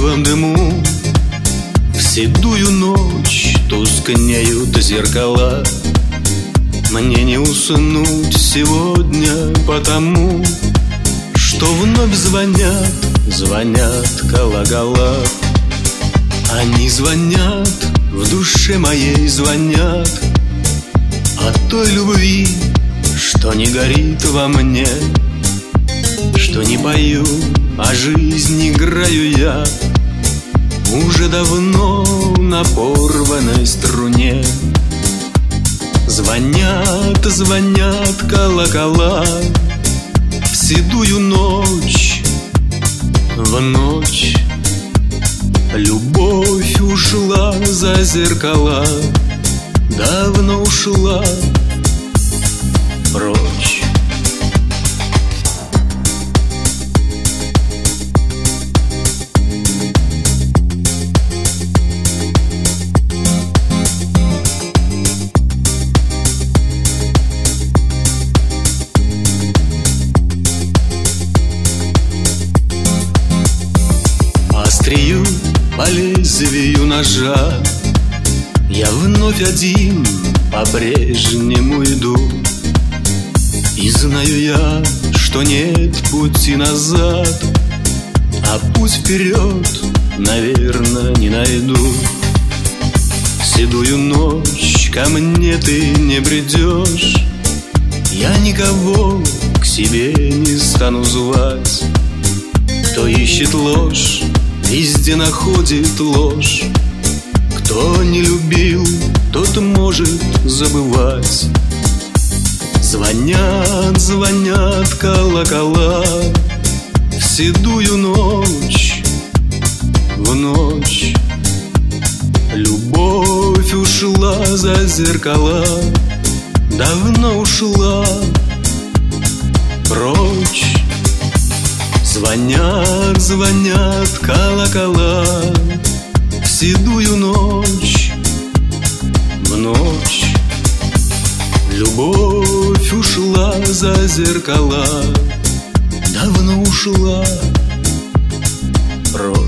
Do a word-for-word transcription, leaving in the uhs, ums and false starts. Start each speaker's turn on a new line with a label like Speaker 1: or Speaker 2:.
Speaker 1: сивом дыму в седую ночь тускнеют зеркала. Мне не уснуть сегодня потому, что вновь звонят, звонят колокола. Они звонят, в душе моей звонят о той любви, что не горит во мне, что не пою, а жизнь играю я уже давно на порванной струне. Звонят, звонят колокола в седую ночь, в ночь. Любовь ушла за зеркала, давно ушла прочь. Острию по лезвию ножа я вновь один по-прежнему иду. И знаю я, что нет пути назад, а путь вперед, наверное, не найду. В седую ночь ко мне ты не придешь, я никого к себе не стану звать. Кто ищет ложь, везде находит ложь. Кто не любил, тот может забывать. Звонят, звонят колокола в седую ночь, в ночь. Любовь ушла за зеркала, давно ушла прочь. Звонят, звонят колокола в седую ночь, в ночь. Любовь ушла за зеркала, давно ушла прочь.